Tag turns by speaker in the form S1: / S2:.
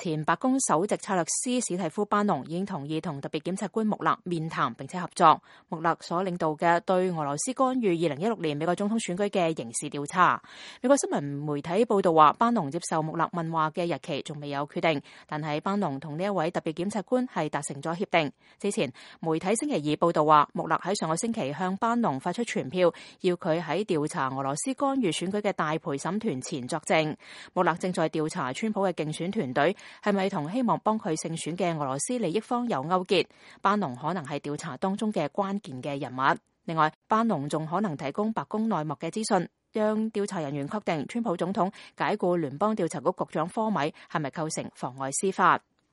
S1: 前白宮首席策略師史蒂夫·班農已經同意同特別檢察官穆勒面談並且合作。穆勒所領導嘅對俄羅斯干預2016年美國總統選舉嘅刑事調查。美國新聞媒體報道話，班農接受穆勒問話嘅日期仲未有決定，但係班農同呢一位特別檢察官係達成咗協定。之前媒體星期二報道話，穆勒喺上個星期向班農發出傳票，要佢喺調查俄羅斯干預選舉嘅大陪審團前作證。穆勒正在調查川普嘅競選團隊係咪同希望幫佢勝選嘅俄羅斯利益方有勾結，班農可能係調查當中嘅關鍵嘅人物。另外，班農仲可能提供白宮內幕嘅資訊，讓調查人員確定川普總統解僱聯邦調查局局長科米係咪構成妨礙司法。